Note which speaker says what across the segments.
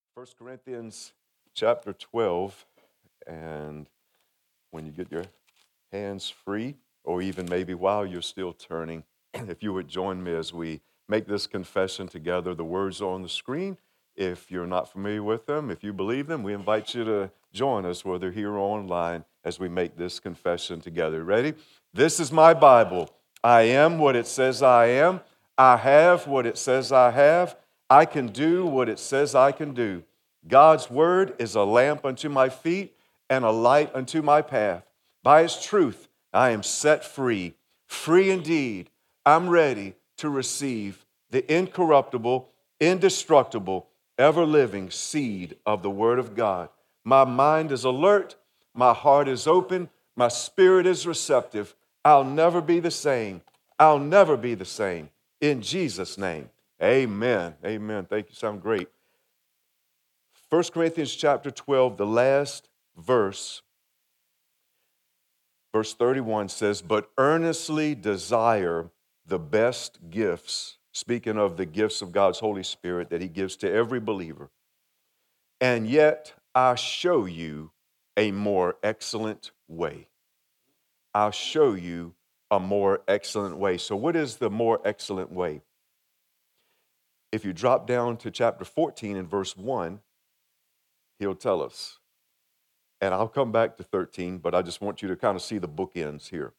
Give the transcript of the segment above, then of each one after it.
Speaker 1: First Corinthians chapter 12, and when you get your hands free, or even maybe while you're still turning, if you would join me as we make this confession together. The words are on the screen. If you're not familiar with them, if you believe them, we invite you to join us, whether here or online, as we make this confession together. Ready? This is my Bible. I am what it says I am. I have what it says I have. I can do what it says I can do. God's word is a lamp unto my feet and a light unto my path. By His truth, I am set free. Free indeed. I'm ready to receive the incorruptible, indestructible, ever living seed of the Word of God. My mind is alert. My heart is open. My spirit is receptive. I'll never be the same. I'll never be the same. In Jesus' name, amen. Amen. Thank you. Sound great. 1 Corinthians chapter 12, the last verse, verse 31 says, "But earnestly desire the best gifts," speaking of the gifts of God's Holy Spirit that He gives to every believer. "And yet I show you a more excellent way." I'll show you a more excellent way. So what is the more excellent way? If you drop down to chapter 14 and verse 1, He'll tell us. And I'll come back to 13, but I just want you to kind of see the bookends here.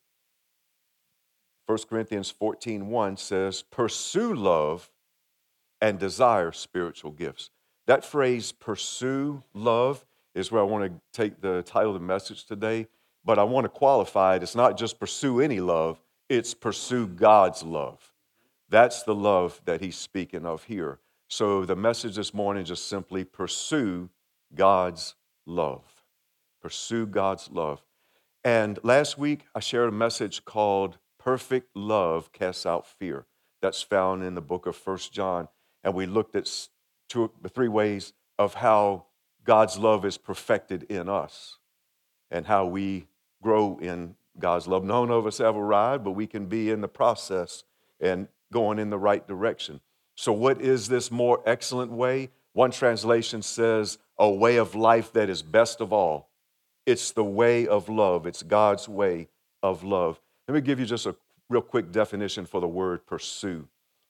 Speaker 1: 1 Corinthians 14:1 says, "Pursue love and desire spiritual gifts." That phrase, pursue love, is where I want to take the title of the message today, but I want to qualify it. It's not just pursue any love, it's pursue God's love. That's the love that he's speaking of here. So the message this morning is just simply pursue God's love. Pursue God's love. And last week, I shared a message called Perfect Love Casts Out Fear. That's found in the book of 1 John. And we looked at three ways of how God's love is perfected in us and how we grow in God's love. None of us have arrived, but we can be in the process and going in the right direction. So what is this more excellent way? One translation says, a way of life that is best of all. It's the way of love. It's God's way of love. Let me give you just a real quick definition for the word pursue.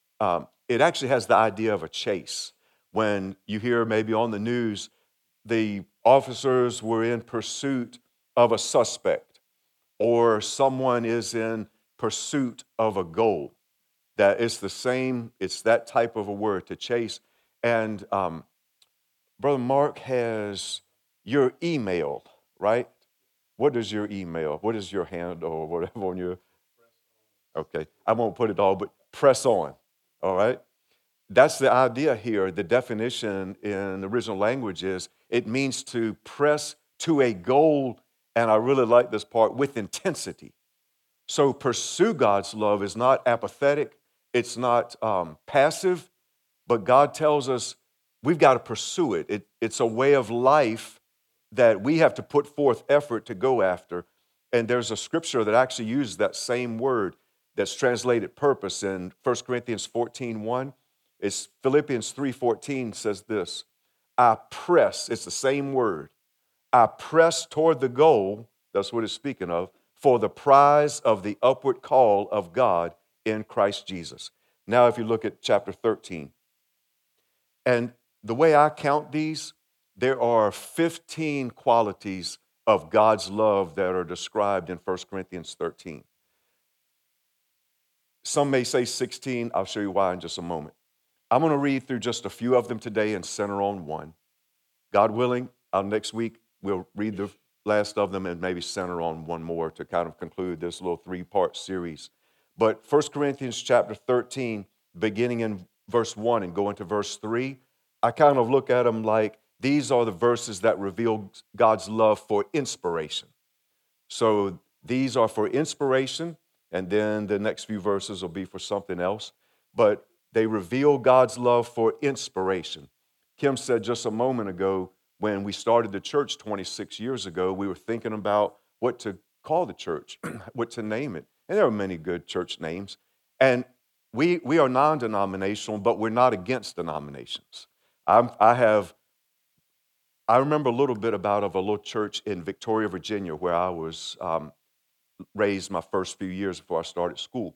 Speaker 1: It actually has the idea of a chase. When you hear maybe on the news, the officers were in pursuit of a suspect, or someone is in pursuit of a goal. That it's the same, it's that type of a word, to chase. And Brother Mark has your email, right? What is your email? What is your handle or whatever on your? Okay, I won't put it all, but press on, all right? That's the idea here. The definition in the original language is it means to press to a goal, and I really like this part, with intensity. So pursue God's love is not apathetic, it's not passive, but God tells us we've got to pursue it. It's a way of life that we have to put forth effort to go after. And there's a scripture that actually uses that same word that's translated purpose in 1 Corinthians 14:1. It's Philippians 3:14 says this, I press, it's the same word, I press toward the goal, that's what it's speaking of, for the prize of the upward call of God in Christ Jesus. Now, if you look at chapter 13, and the way I count these, there are 15 qualities of God's love that are described in 1 Corinthians 13. Some may say 16. I'll show you why in just a moment. I'm going to read through just a few of them today and center on one. God willing, next week we'll read the last of them and maybe center on one more to kind of conclude this little three-part series. But 1 Corinthians chapter 13, beginning in verse 1 and going to verse 3, I kind of look at them like these are the verses that reveal God's love for inspiration. So these are for inspiration, and then the next few verses will be for something else. But they reveal God's love for inspiration. Kim said just a moment ago, when we started the church 26 years ago, we were thinking about what to call the church, what to name it. And there are many good church names. And we are non-denominational, but we're not against denominations. I have I remember a little bit of a little church in Victoria, Virginia, where I was raised my first few years before I started school.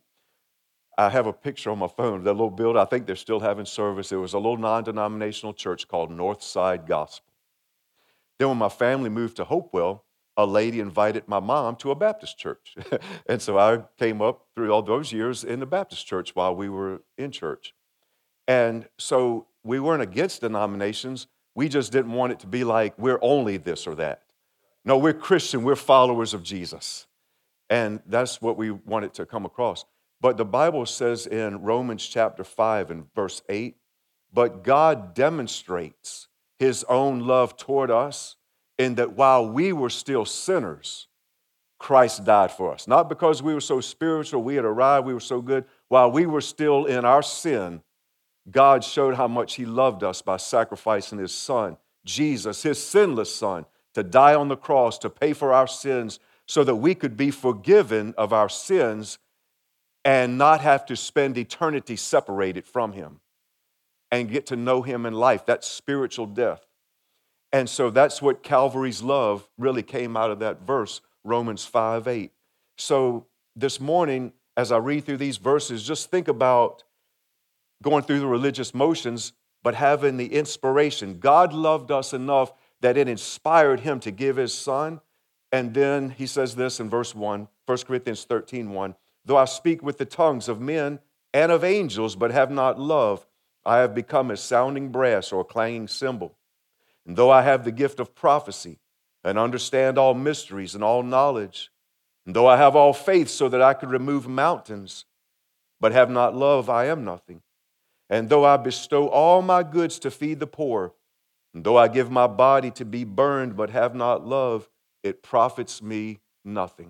Speaker 1: I have a picture on my phone of that little building. I think they're still having service. It was a little non-denominational church called Northside Gospel. Then when my family moved to Hopewell, a lady invited my mom to a Baptist church. And so I came up through all those years in the Baptist church while we were in church. And so we weren't against denominations. We just didn't want it to be like we're only this or that. No, we're Christian. We're followers of Jesus. And that's what we wanted to come across. But the Bible says in Romans chapter 5 and verse 8, but God demonstrates his own love toward us in that while we were still sinners, Christ died for us. Not because we were so spiritual, we had arrived, we were so good. While we were still in our sin, God showed how much he loved us by sacrificing his son, Jesus, his sinless son, to die on the cross, to pay for our sins so that we could be forgiven of our sins and not have to spend eternity separated from him and get to know him in life. That's spiritual death. And so that's what Calvary's love really came out of that verse, Romans 5:8. So this morning, as I read through these verses, just think about going through the religious motions, but having the inspiration. God loved us enough that it inspired him to give his son. And then he says this in verse 1, 1 Corinthians 13:1, though I speak with the tongues of men and of angels, but have not love, I have become as sounding brass or a clanging cymbal. And though I have the gift of prophecy and understand all mysteries and all knowledge, and though I have all faith so that I could remove mountains, but have not love, I am nothing. And though I bestow all my goods to feed the poor, and though I give my body to be burned, but have not love, it profits me nothing.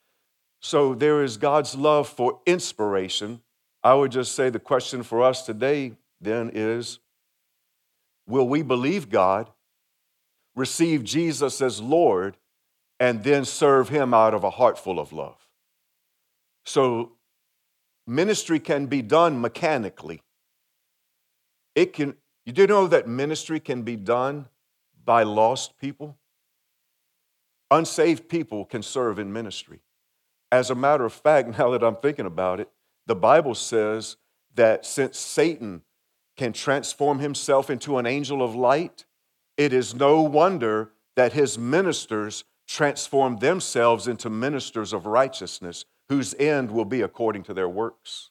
Speaker 1: So there is God's love for inspiration. I would just say the question for us today then is, will we believe God, receive Jesus as Lord, and then serve him out of a heart full of love? So ministry can be done mechanically. You do know that ministry can be done by lost people? Unsaved people can serve in ministry. As a matter of fact, now that I'm thinking about it, the Bible says that since Satan can transform himself into an angel of light, it is no wonder that his ministers transform themselves into ministers of righteousness, whose end will be according to their works.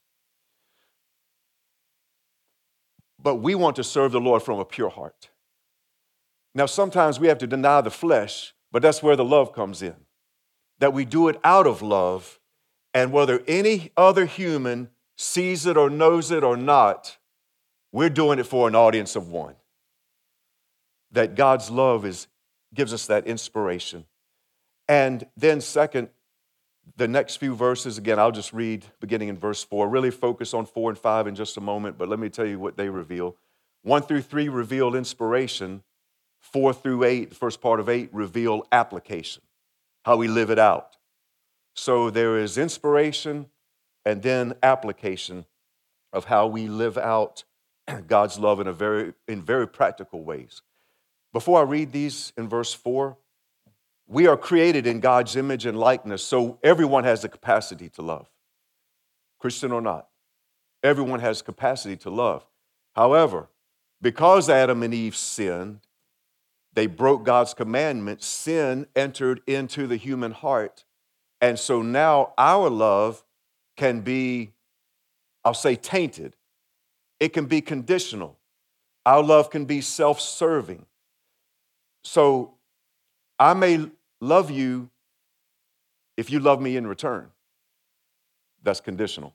Speaker 1: But we want to serve the Lord from a pure heart. Now, sometimes we have to deny the flesh, but that's where the love comes in. That we do it out of love, and whether any other human sees it or knows it or not, we're doing it for an audience of one. That God's love gives us that inspiration. And then second, the next few verses, again, I'll just read beginning in verse 4. Really focus on 4 and 5 in just a moment, but let me tell you what they reveal. 1 through 3 reveal inspiration. 4 through 8, the first part of 8, reveal application, how we live it out. So there is inspiration and then application of how we live out God's love in very practical ways. Before I read these in verse 4, we are created in God's image and likeness, so everyone has the capacity to love, Christian or not. Everyone has capacity to love. However, because Adam and Eve sinned, they broke God's commandment, sin entered into the human heart, and so now our love can be, I'll say, tainted. It can be conditional. Our love can be self-serving. So I may love you if you love me in return. That's conditional.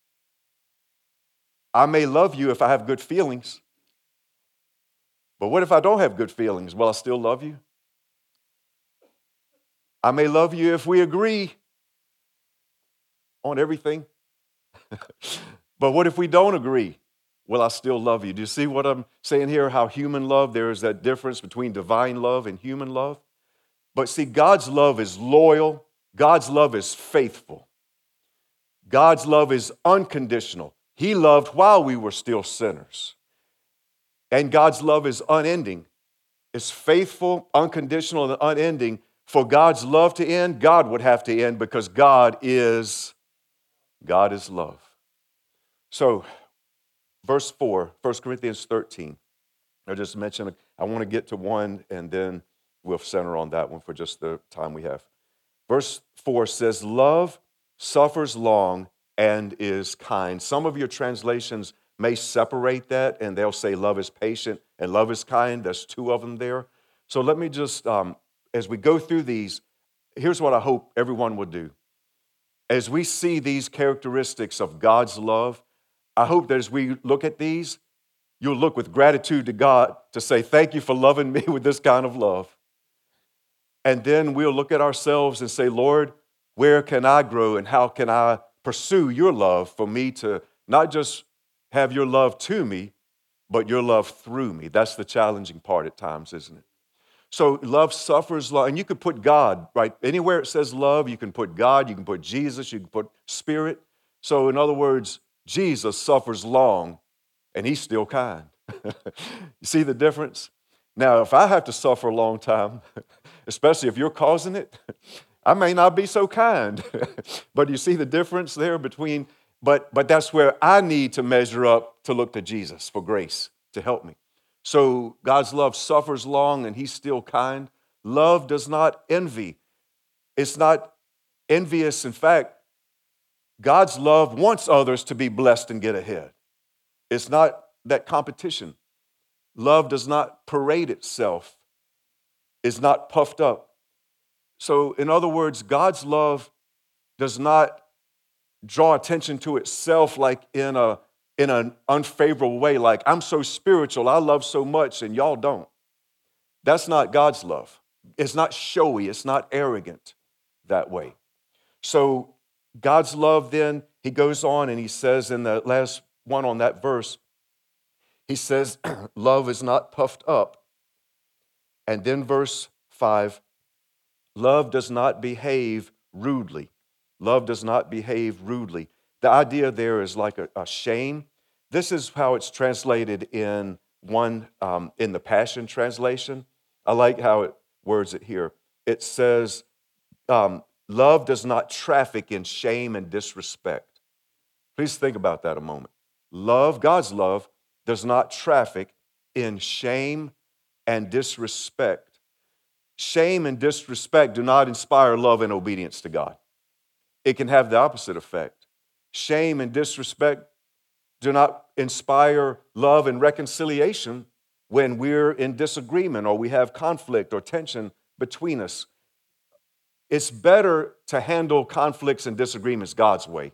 Speaker 1: I may love you if I have good feelings. But what if I don't have good feelings? Will I still love you? I may love you if we agree on everything. But what if we don't agree? Will I still love you? Do you see what I'm saying here? How human love, there is that difference between divine love and human love. But see, God's love is loyal. God's love is faithful. God's love is unconditional. He loved while we were still sinners. And God's love is unending. is faithful, unconditional, and unending. For God's love to end, God would have to end because God is love. So, verse 4, 1 Corinthians 13. I just mentioned, I want to get to one and then we'll center on that one for just the time we have. Verse 4 says, love suffers long and is kind. Some of your translations may separate that and they'll say love is patient and love is kind. There's two of them there. So let me just, as we go through these, here's what I hope everyone will do. As we see these characteristics of God's love, I hope that as we look at these, you'll look with gratitude to God to say, thank you for loving me with this kind of love. And then we'll look at ourselves and say, Lord, where can I grow and how can I pursue your love for me to not just have your love to me, but your love through me? That's the challenging part at times, isn't it? So love suffers long, and you could put God, right? Anywhere it says love, you can put God, you can put Jesus, you can put Spirit. So in other words, Jesus suffers long, and he's still kind. You see the difference? Now, if I have to suffer a long time, especially if you're causing it, I may not be so kind. But you see the difference there between, but that's where I need to measure up to look to Jesus for grace to help me. So God's love suffers long and he's still kind. Love does not envy. It's not envious. In fact, God's love wants others to be blessed and get ahead. It's not that competition. Love does not parade itself. It's not puffed up. So in other words, God's love does not draw attention to itself like in an unfavorable way, like I'm so spiritual, I love so much and y'all don't. That's not God's love. It's not showy, it's not arrogant that way. So God's love then, he goes on and he says in the last one on that verse, he says, love is not puffed up. And then verse 5, love does not behave rudely. Love does not behave rudely. The idea there is like a shame. This is how it's translated in in the Passion Translation. I like how it words it here. It says, love does not traffic in shame and disrespect. Please think about that a moment. Love, God's love, does not traffic in shame and disrespect. Shame and disrespect do not inspire love and obedience to God. It can have the opposite effect. Shame and disrespect do not inspire love and reconciliation when we're in disagreement or we have conflict or tension between us. It's better to handle conflicts and disagreements God's way,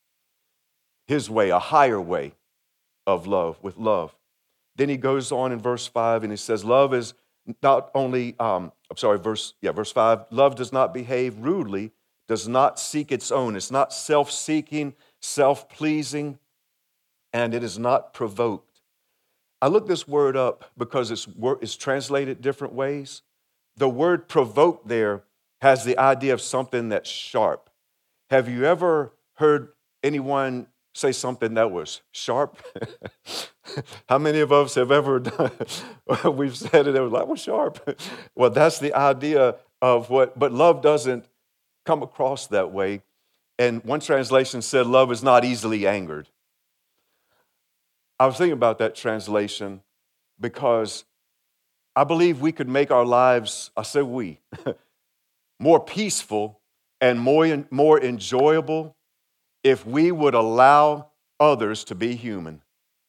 Speaker 1: his way, a higher way of love, with love. Then he goes on in verse 5 and he says, love is not only, verse 5, love does not behave rudely, does not seek its own. It's not self-seeking, self-pleasing, and it is not provoked. I looked this word up because it's translated different ways. The word provoke there has the idea of something that's sharp. Have you ever heard anyone say something that was sharp? How many of us have ever done, we've said it, that was sharp. Well, that's the idea of but love doesn't come across that way. And one translation said, love is not easily angered. I was thinking about that translation because I believe we could make our lives, I say we, more peaceful and more enjoyable if we would allow others to be human.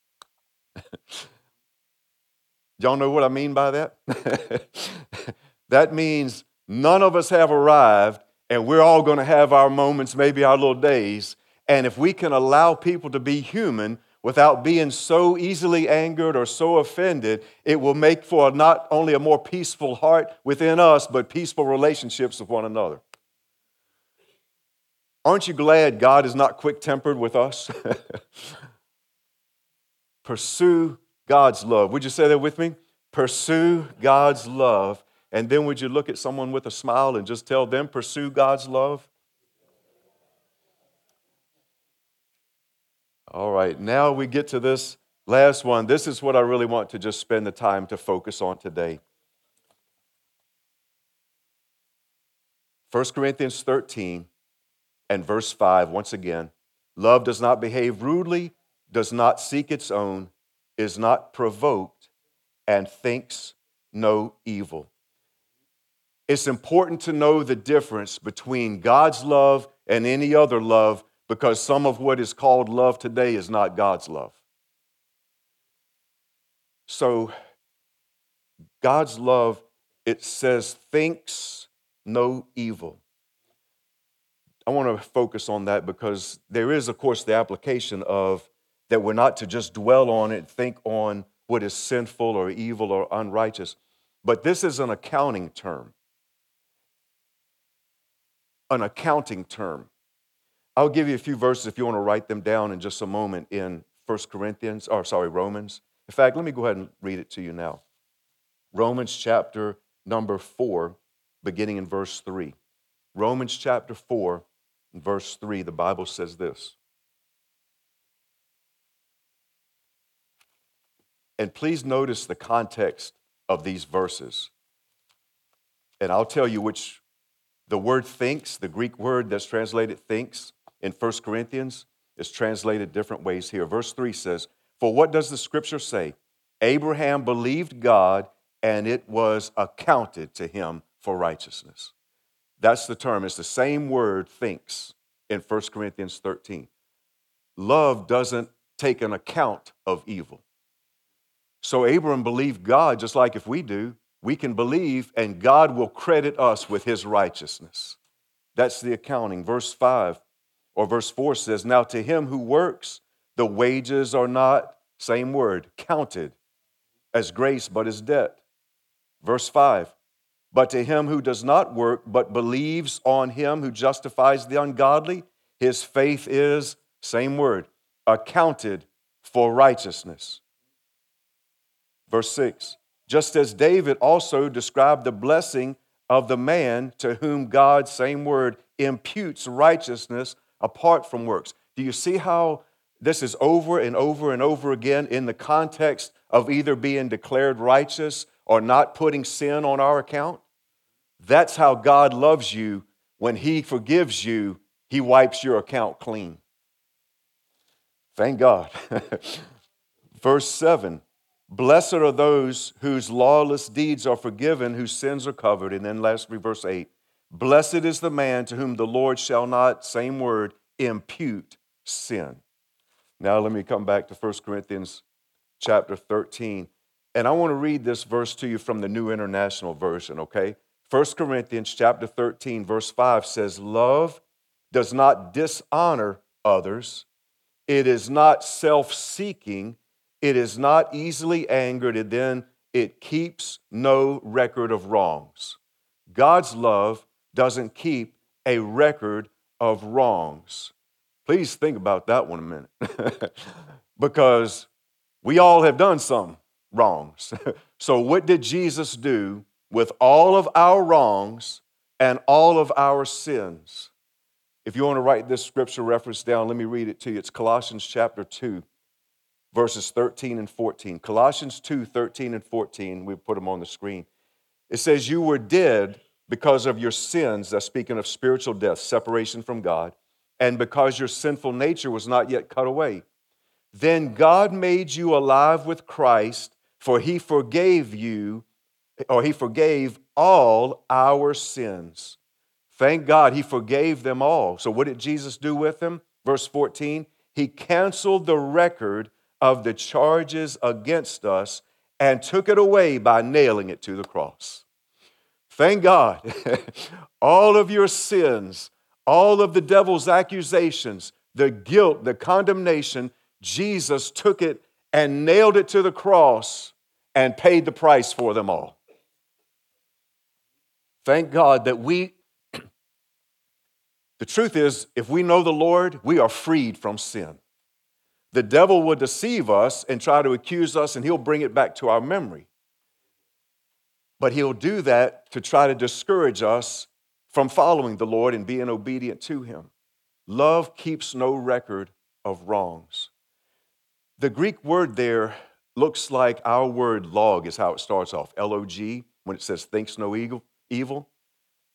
Speaker 1: Y'all know what I mean by that? That means none of us have arrived and we're all going to have our moments, maybe our little days. And if we can allow people to be human without being so easily angered or so offended, it will make for not only a more peaceful heart within us, but peaceful relationships with one another. Aren't you glad God is not quick-tempered with us? Pursue God's love. Would you say that with me? Pursue God's love. And then would you look at someone with a smile and just tell them, pursue God's love? All right, now we get to this last one. This is what I really want to just spend the time to focus on today. 1 Corinthians 13 and verse 5, once again, love does not behave rudely, does not seek its own, is not provoked, and thinks no evil. It's important to know the difference between God's love and any other love, because some of what is called love today is not God's love. So God's love, it says, thinks no evil. I want to focus on that because there is, of course, the application of that we're not to just dwell on it, think on what is sinful or evil or unrighteous. But this is an accounting term. An accounting term. I'll give you a few verses if you want to write them down in just a moment in Romans. In fact, let me go ahead and read it to you now. Romans chapter number 4, beginning in verse 3. Romans chapter 4, verse 3, the Bible says this. And please notice the context of these verses. And I'll tell you which the word thinks, the Greek word that's translated thinks in 1 Corinthians, is translated different ways here. Verse 3 says, "For what does the scripture say? Abraham believed God, and it was accounted to him for righteousness." That's the term. It's the same word, thinks, in 1 Corinthians 13. Love doesn't take an account of evil. So Abraham believed God just like if we do. We can believe, and God will credit us with his righteousness. That's the accounting. Verse 5 or verse 4 says, "Now to him who works, the wages are not," same word, "counted as grace, but as debt." Verse 5, "But to him who does not work, but believes on him who justifies the ungodly, his faith is," same word, "accounted for righteousness." Verse 6, "Just as David also described the blessing of the man to whom God," same word, "imputes righteousness apart from works." Do you see how this is over and over and over again in the context of either being declared righteous or not putting sin on our account? That's how God loves you. When he forgives you, he wipes your account clean. Thank God. Verse 7, "Blessed are those whose lawless deeds are forgiven, whose sins are covered." And then lastly, verse 8, "Blessed is the man to whom the Lord shall not," same word, "impute sin." Now let me come back to 1 Corinthians chapter 13. And I want to read this verse to you from the New International Version, okay? 1 Corinthians chapter 13, verse 5 says, "Love does not dishonor others. It is not self-seeking. It is not easily angered, and then it keeps no record of wrongs." God's love doesn't keep a record of wrongs. Please think about that one a minute. Because we all have done some wrongs. So what did Jesus do with all of our wrongs and all of our sins? If you want to write this scripture reference down, let me read it to you. It's Colossians chapter 2, verses 13 and 14. Colossians 2, 13 and 14. We put them on the screen. It says, "You were dead because of your sins," that's speaking of spiritual death, separation from God, "and because your sinful nature was not yet cut away. Then God made you alive with Christ, for he forgave you, or he forgave all our sins." Thank God he forgave them all. So what did Jesus do with them? Verse 14, "He canceled the record of the charges against us and took it away by nailing it to the cross." Thank God. All of your sins, all of the devil's accusations, the guilt, the condemnation, Jesus took it and nailed it to the cross and paid the price for them all. Thank God that the truth is, if we know the Lord, we are freed from sin. The devil will deceive us and try to accuse us, and he'll bring it back to our memory. But he'll do that to try to discourage us from following the Lord and being obedient to him. Love keeps no record of wrongs. The Greek word there looks like our word log is how it starts off, L-O-G, when it says thinks no evil.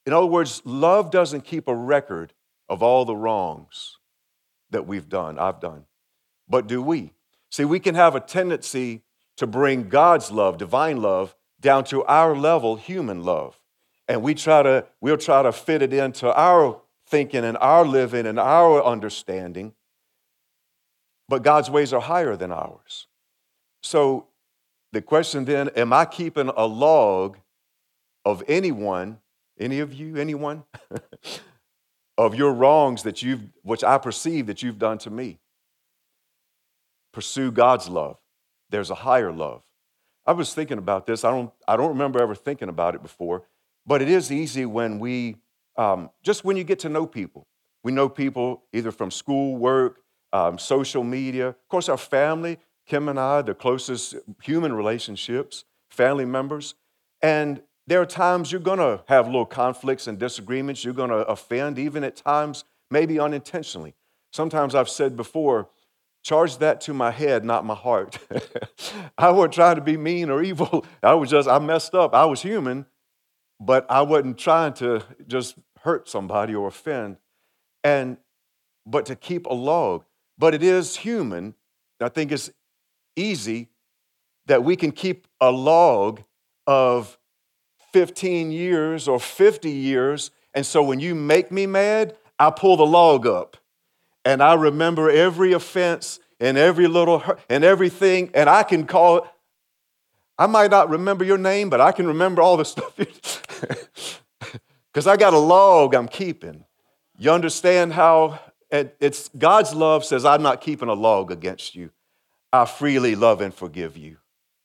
Speaker 1: In other words, love doesn't keep a record of all the wrongs that I've done. But do we? See, we can have a tendency to bring God's love, divine love, down to our level, human love. And we'll try to fit it into our thinking and our living and our understanding. But God's ways are higher than ours. So the question then, am I keeping a log of anyone, any of you, anyone, of your wrongs which I perceive that you've done to me? Pursue God's love. There's a higher love. I was thinking about this. I don't remember ever thinking about it before, but it is easy when just when you get to know people. We know people either from school, work, social media, of course, our family, Kim and I, the closest human relationships, family members. And there are times you're going to have little conflicts and disagreements. You're going to offend, even at times, maybe unintentionally. Sometimes I've said before, charge that to my head, not my heart. I wasn't trying to be mean or evil. I messed up. I was human, but I wasn't trying to just hurt somebody or offend. But to keep a log. But it is human. I think it's easy that we can keep a log of 15 years or 50 years. And so when you make me mad, I pull the log up. And I remember every offense and every little hurt and everything. And I can call it. I might not remember your name, but I can remember all the stuff. Because I got a log I'm keeping. You understand how it's God's love says, I'm not keeping a log against you. I freely love and forgive you.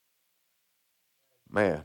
Speaker 1: Man.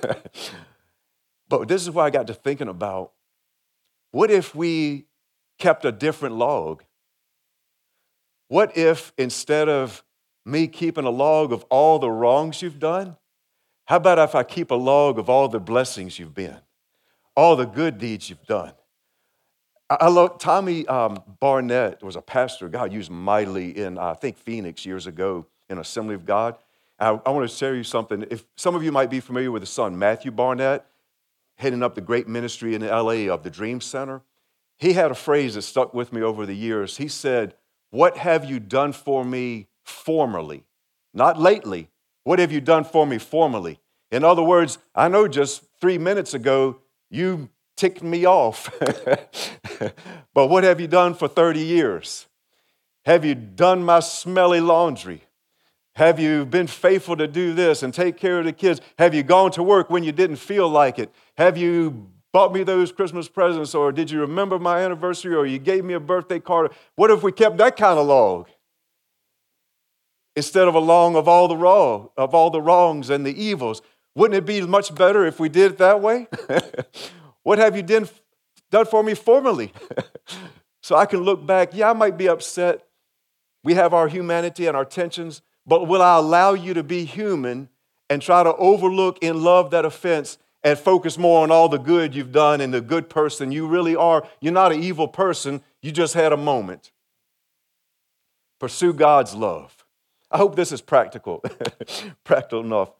Speaker 1: But this is why I got to thinking about, what if we kept a different log? What if instead of me keeping a log of all the wrongs you've done, how about if I keep a log of all the blessings you've been, all the good deeds you've done? I love Tommy Barnett was a pastor God used mightily in, I think, Phoenix years ago in Assembly of God. I want to share you something. If some of you might be familiar with his son, Matthew Barnett, heading up the great ministry in LA of the Dream Center. He had a phrase that stuck with me over the years. He said, "What have you done for me formerly?" Not lately. What have you done for me formerly? In other words, I know just 3 minutes ago you ticked me off. But what have you done for 30 years? Have you done my smelly laundry? Have you been faithful to do this and take care of the kids? Have you gone to work when you didn't feel like it? Have you bought me those Christmas presents, or did you remember my anniversary, or you gave me a birthday card? What if we kept that kind of log? Instead of a log of all the wrongs and the evils. Wouldn't it be much better if we did it that way? What have you done for me formerly? So I can look back. Yeah, I might be upset. We have our humanity and our tensions, but will I allow you to be human and try to overlook in love that offense and focus more on all the good you've done and the good person you really are? You're not an evil person. You just had a moment. Pursue God's love. I hope this is practical, practical enough.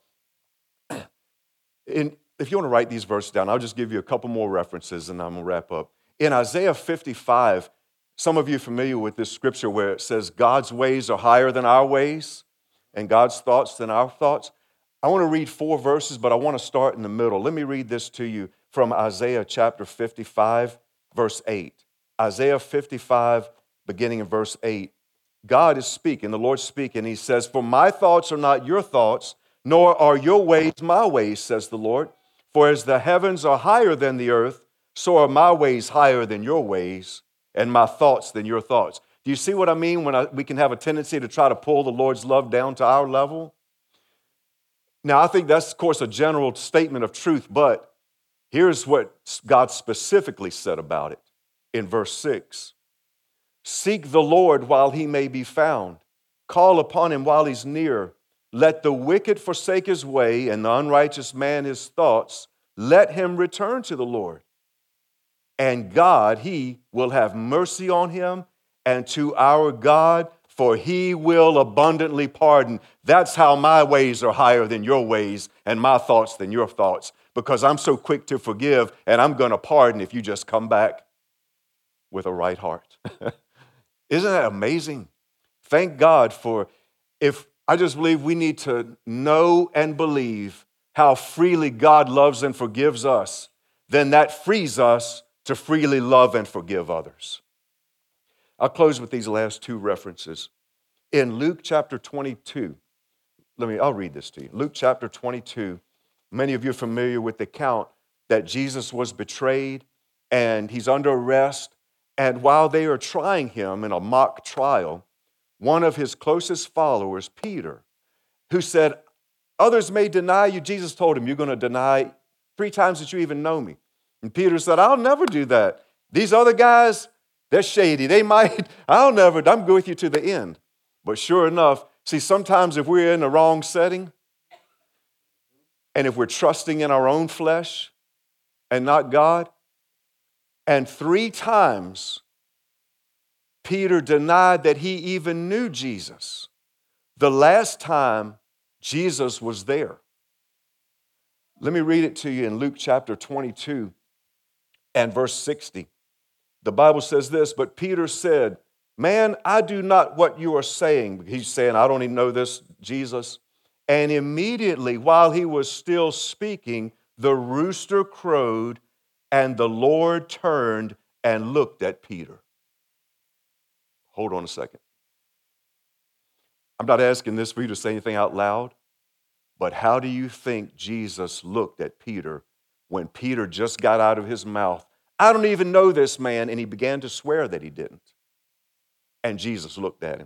Speaker 1: If you want to write these verses down, I'll just give you a couple more references and I'm going to wrap up. In Isaiah 55, some of you are familiar with this scripture where it says God's ways are higher than our ways and God's thoughts than our thoughts. I want to read 4 verses, but I want to start in the middle. Let me read this to you from Isaiah chapter 55, verse 8. Isaiah 55, beginning in verse 8. God is speaking, the Lord's speaking. He says, "For my thoughts are not your thoughts, nor are your ways my ways, says the Lord. For as the heavens are higher than the earth, so are my ways higher than your ways, and my thoughts than your thoughts." Do you see what I mean when we can have a tendency to try to pull the Lord's love down to our level? Now, I think that's, of course, a general statement of truth, but here's what God specifically said about it in verse 6. "Seek the Lord while he may be found. Call upon him while he's near. Let the wicked forsake his way and the unrighteous man his thoughts. Let him return to the Lord. And God, he will have mercy on him, and to our God, for he will abundantly pardon. That's how my ways are higher than your ways and my thoughts than your thoughts, because I'm so quick to forgive and I'm going to pardon if you just come back with a right heart. Isn't that amazing? Thank God for, if I just believe we need to know and believe how freely God loves and forgives us, then that frees us to freely love and forgive others. I'll close with these last two references. In Luke chapter 22, I'll read this to you. Luke chapter 22, many of you are familiar with the account that Jesus was betrayed and he's under arrest. And while they are trying him in a mock trial, one of his closest followers, Peter, who said, others may deny you, Jesus told him, you're going to deny 3 times that you even know me. And Peter said, I'll never do that. These other guys, they're shady. They might, I'm good with you to the end. But sure enough, see, sometimes if we're in the wrong setting and if we're trusting in our own flesh and not God, and 3 times Peter denied that he even knew Jesus. The last time Jesus was there. Let me read it to you in Luke chapter 22 and verse 60. The Bible says this, but Peter said, man, I do not what you are saying. He's saying, I don't even know this, Jesus. And immediately, while he was still speaking, the rooster crowed, and the Lord turned and looked at Peter. Hold on a second. I'm not asking this for you to say anything out loud, but how do you think Jesus looked at Peter when Peter just got out of his mouth, I don't even know this man, and he began to swear that he didn't? And Jesus looked at him.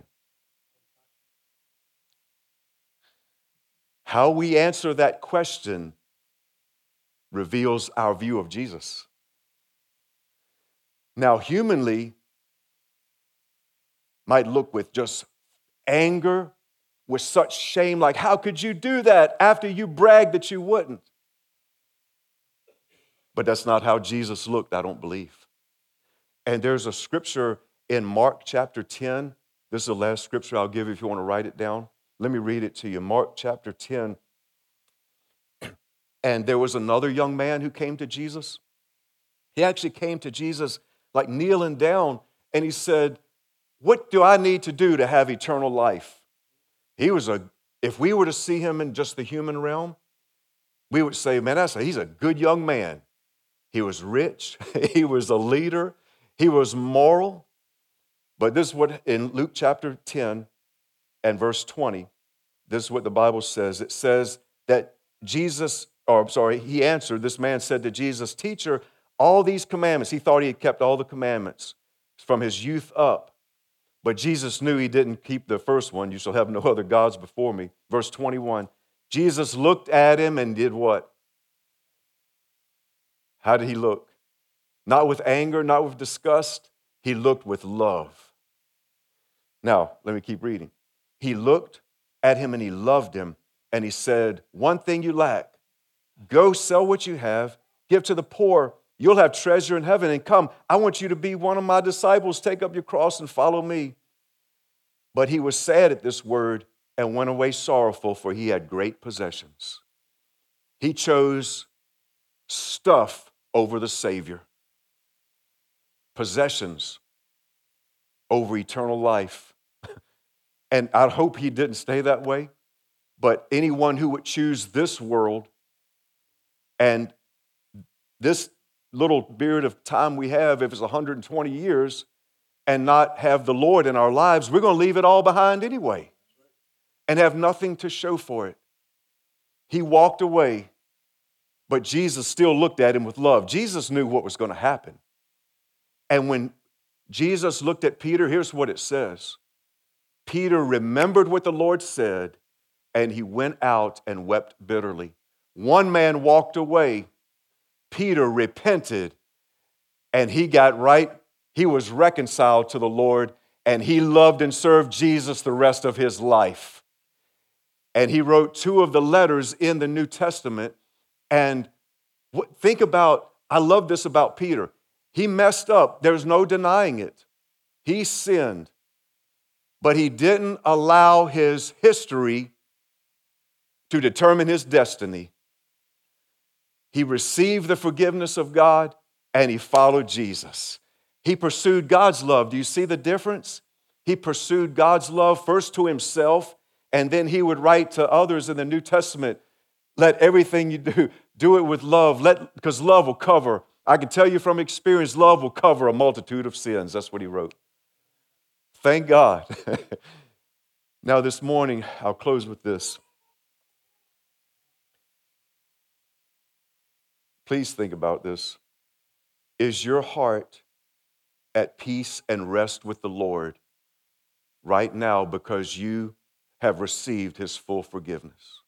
Speaker 1: How we answer that question reveals our view of Jesus. Now, humanly, might look with just anger, with such shame, like, how could you do that after you bragged that you wouldn't? But that's not how Jesus looked, I don't believe. And there's a scripture in Mark chapter 10. This is the last scripture I'll give you if you want to write it down. Let me read it to you. Mark chapter 10. And there was another young man who came to Jesus. He actually came to Jesus like kneeling down, and he said, what do I need to do to have eternal life? If we were to see him in just the human realm, we would say, man, he's a good young man. He was rich. He was a leader. He was moral. But this is what, in Luke chapter 10 and verse 20, this is what the Bible says. It says that he answered, this man said to Jesus, teacher, all these commandments, he thought he had kept all the commandments from his youth up. But Jesus knew he didn't keep the first one, you shall have no other gods before me. Verse 21, Jesus looked at him and did what? How did he look? Not with anger, not with disgust. He looked with love. Now, let me keep reading. He looked at him and he loved him. And he said, one thing you lack. Go sell what you have, give to the poor. You'll have treasure in heaven, and come. I want you to be one of my disciples. Take up your cross and follow me. But he was sad at this word and went away sorrowful, for he had great possessions. He chose stuff over the Savior. Possessions over eternal life. And I hope he didn't stay that way. But anyone who would choose this world and this little period of time we have, if it's 120 years, and not have the Lord in our lives, we're going to leave it all behind anyway and have nothing to show for it. He walked away, but Jesus still looked at him with love. Jesus knew what was going to happen. And when Jesus looked at Peter, here's what it says. Peter remembered what the Lord said, and he went out and wept bitterly. One man walked away. Peter repented, and he got right. He was reconciled to the Lord, and he loved and served Jesus the rest of his life. And he wrote 2 of the letters in the New Testament. And think about, I love this about Peter. He messed up. There's no denying it. He sinned. but he didn't allow his history to determine his destiny. He received the forgiveness of God and he followed Jesus. He pursued God's love. Do you see the difference? He pursued God's love first to himself, and then he would write to others in the New Testament, let everything you do it with love, because love will cover. I can tell you from experience, love will cover a multitude of sins. That's what he wrote. Thank God. Now this morning, I'll close with this. Please think about this. Is your heart at peace and rest with the Lord right now because you have received his full forgiveness?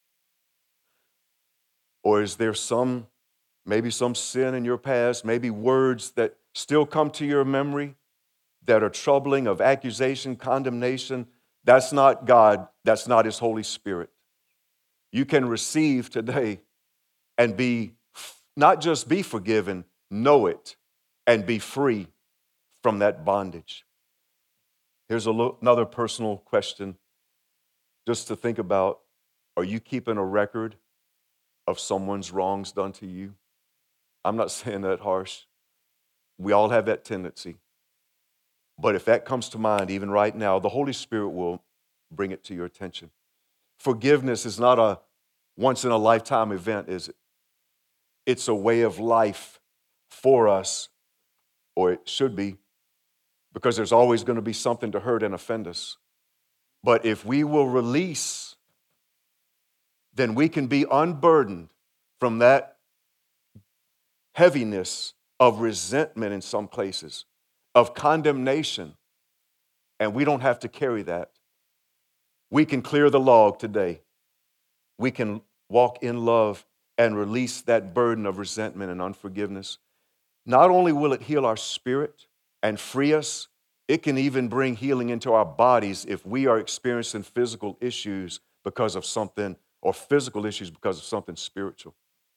Speaker 1: Or is there maybe some sin in your past, maybe words that still come to your memory that are troubling, of accusation, condemnation? That's not God. That's not his Holy Spirit. You can receive today and not just be forgiven, know it, and be free from that bondage. Here's another personal question just to think about. Are you keeping a record of someone's wrongs done to you? I'm not saying that harsh. We all have that tendency. But if that comes to mind, even right now, the Holy Spirit will bring it to your attention. Forgiveness is not a once-in-a-lifetime event, is it? It's a way of life for us, or it should be, because there's always going to be something to hurt and offend us. But if we will release, then we can be unburdened from that heaviness of resentment in some places, of condemnation, and we don't have to carry that. We can clear the log today. We can walk in love and release that burden of resentment and unforgiveness. Not only will it heal our spirit and free us, it can even bring healing into our bodies if we are experiencing physical issues because of something, or physical issues because of something spiritual.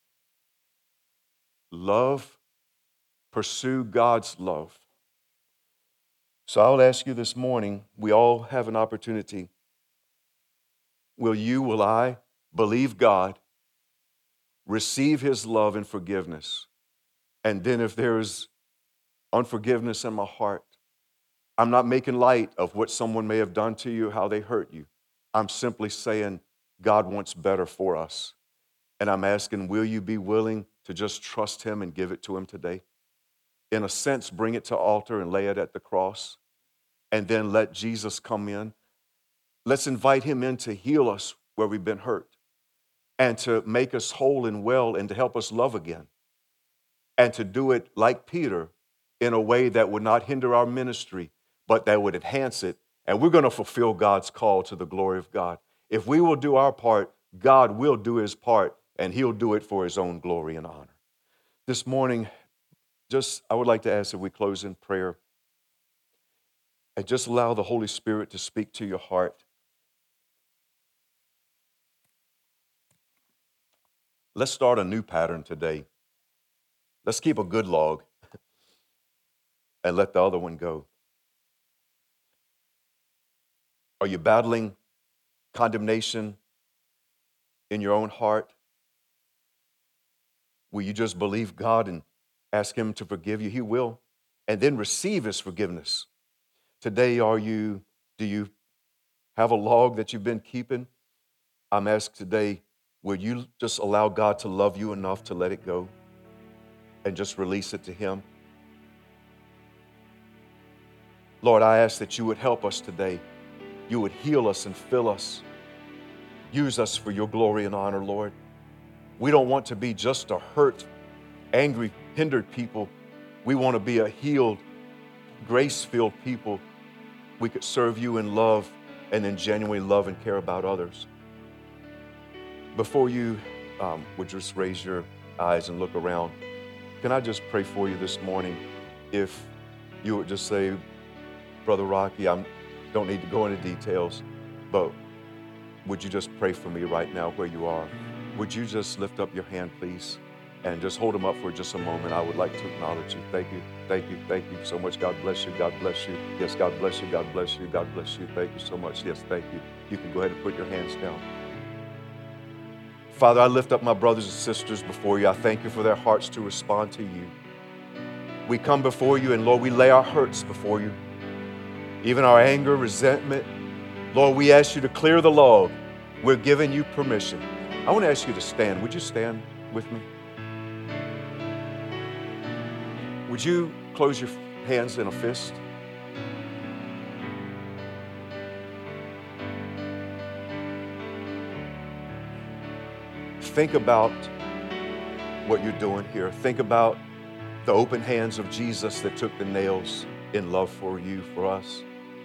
Speaker 1: Love, pursue God's love. So I'll ask you this morning, we all have an opportunity. Will I believe God, receive his love and forgiveness? And then if there is unforgiveness in my heart, I'm not making light of what someone may have done to you, how they hurt you. I'm simply saying God wants better for us. And I'm asking, will you be willing to just trust him and give it to him today? In a sense, bring it to altar and lay it at the cross, and then let Jesus come in. Let's invite him in to heal us where we've been hurt, and to make us whole and well, and to help us love again, and to do it like Peter in a way that would not hinder our ministry, but that would enhance it. And we're going to fulfill God's call to the glory of God. If we will do our part, God will do his part, and he'll do it for his own glory and honor. This morning, I would like to ask that we close in prayer and just allow the Holy Spirit to speak to your heart. Let's start a new pattern today. Let's keep a good log and let the other one go. Are you battling condemnation in your own heart? Will you just believe God and ask him to forgive you? He will. And then receive his forgiveness. Today, do you have a log that you've been keeping? I'm asked today, will you just allow God to love you enough to let it go and just release it to him? Lord, I ask that you would help us today. You would heal us and fill us. Use us for your glory and honor, Lord. We don't want to be just a hurt, angry, hindered people. We want to be a healed, grace-filled people. We could serve you in love and in genuine love and care about others. Before you would just raise your eyes and look around, can I just pray for you this morning? If you would just say, Brother Rocky, I don't need to go into details, but would you just pray for me right now where you are? Would you just lift up your hand, please? and just hold them up for just a moment. I would like to acknowledge you. Thank you. Thank you. Thank you so much. God bless you. God bless you. Yes, God bless you. God bless you. God bless you. Thank you so much. Yes, thank you. You can go ahead and put your hands down. Father, I lift up my brothers and sisters before you. I thank you for their hearts to respond to you. We come before you, and Lord, we lay our hurts before you, even our anger, resentment. Lord, we ask you to clear the log. We're giving you permission. I want to ask you to stand. Would you stand with me? Would you close your hands in a fist? Think about what you're doing here. Think about the open hands of Jesus that took the nails in love for you, for us.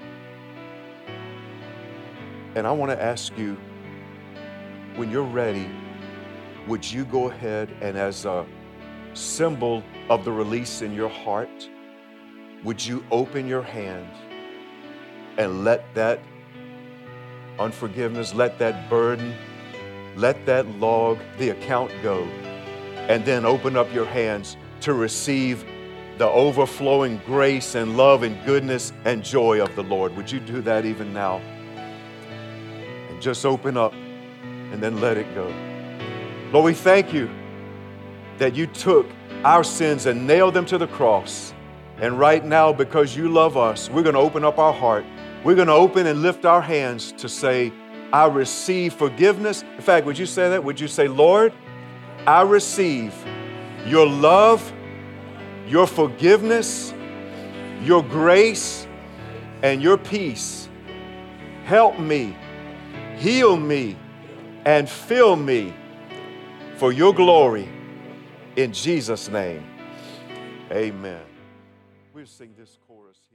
Speaker 1: And I want to ask you, when you're ready, would you go ahead and, as a symbol of the release in your heart, would you open your hand and let that unforgiveness, let that burden, let that log, the account go, and then open up your hands to receive the overflowing grace and love and goodness and joy of the Lord? Would you do that even now? And just open up and then let it go. Lord, we thank you that you took our sins and nailed them to the cross. And right now, because you love us, we're going to open up our heart. We're going to open and lift our hands to say, I receive forgiveness. In fact, would you say that? Would you say, Lord, I receive your love, your forgiveness, your grace, and your peace. Help me, heal me, and fill me for your glory. In Jesus' name, amen. We'll sing this chorus.